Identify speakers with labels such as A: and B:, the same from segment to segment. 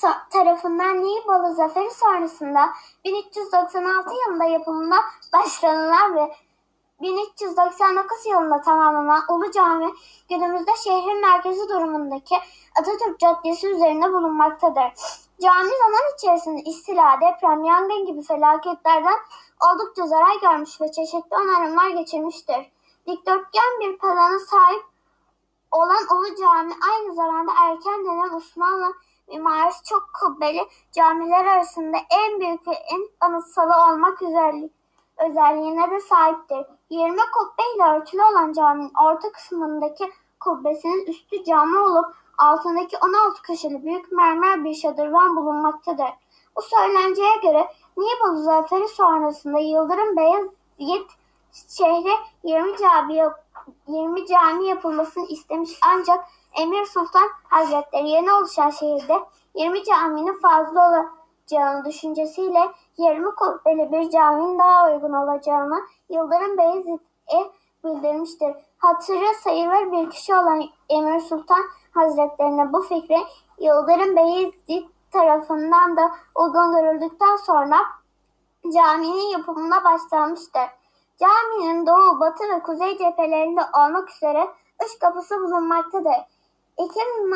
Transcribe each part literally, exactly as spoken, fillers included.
A: tarafından Nibolu Zaferi sonrasında bin üç yüz doksan altı yılında yapımına başlanılan ve bin üç yüz doksan dokuz yılında tamamlanan Ulu Cami, günümüzde şehrin merkezi durumundaki Atatürk Caddesi üzerinde bulunmaktadır. Cami zaman içerisinde istila, deprem, yangın gibi felaketlerden oldukça zarar görmüş ve çeşitli onarımlar geçirmiştir. Dikdörtgen bir plana sahip olan Ulu Cami aynı zamanda erken dönem Osmanlı mimarisi çok kubbeli camiler arasında en büyük ve en anıtsalı olmak üzere özelliğine de sahiptir. yirmi kubbe ile örtülü olan caminin orta kısmındaki kubbesinin üstü cami olup altındaki on altı köşeli büyük mermer bir şadırvan bulunmaktadır. Bu söylenceye göre Nibolu Zaferi sonrasında Yıldırım Beyazıt şehre yirmi cami, yirmi cami yapılmasını istemiş, ancak Emir Sultan Hazretleri yeni oluşan şehirde yirmi caminin fazla olacağını düşüncesiyle yirmi kubbeli bir caminin daha uygun olacağını Yıldırım Beyazıt'a bildirmiştir. Hatırı sayılır bir kişi olan Emir Sultan Hazretlerine bu fikri Yıldırım Beyazıt tarafından da uygun görüldükten sonra caminin yapımına başlanmıştır. Caminin doğu, batı ve kuzey cephelerinde olmak üzere üç kapısı bulunmaktadır. İki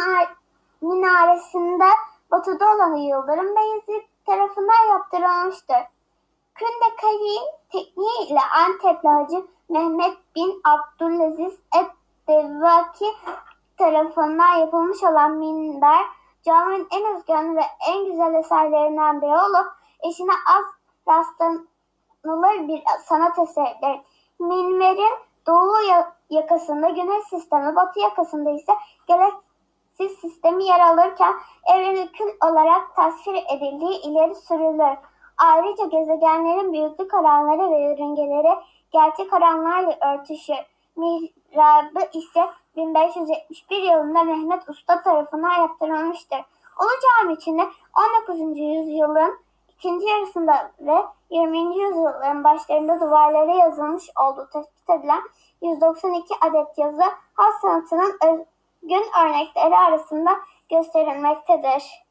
A: minaresinde batıda olanı Yıldırım Beyazıt tarafından yaptırılmıştır. Kündekari tekniği ile Antepli Hacı Mehmet bin Abdülaziz Eddevvaki tarafından yapılmış olan minber, caminin en özgün ve en güzel eserlerinden biri olup eşine az rastlanılır bir sanat eseridir. Minberin doğu yakasında güneş sistemi, batı yakasında ise galaksi sistemi yer alırken evrenin kül olarak tasvir edildiği ileri sürülür. Ayrıca gezegenlerin büyüklük oranları ve yörüngeleri gerçek oranlarla örtüşür. Mihrabı ise bin beş yüz yetmiş bir yılında Mehmet Usta tarafından yaptırılmıştır. Ulu Cami içinde on dokuzuncu yüzyılın ikinci yarısında ve yirminci yüzyılların başlarında duvarlara yazılmış olduğu tespit edilen yüz doksan iki adet yazı halk sanatının özgün örnekleri arasında gösterilmektedir.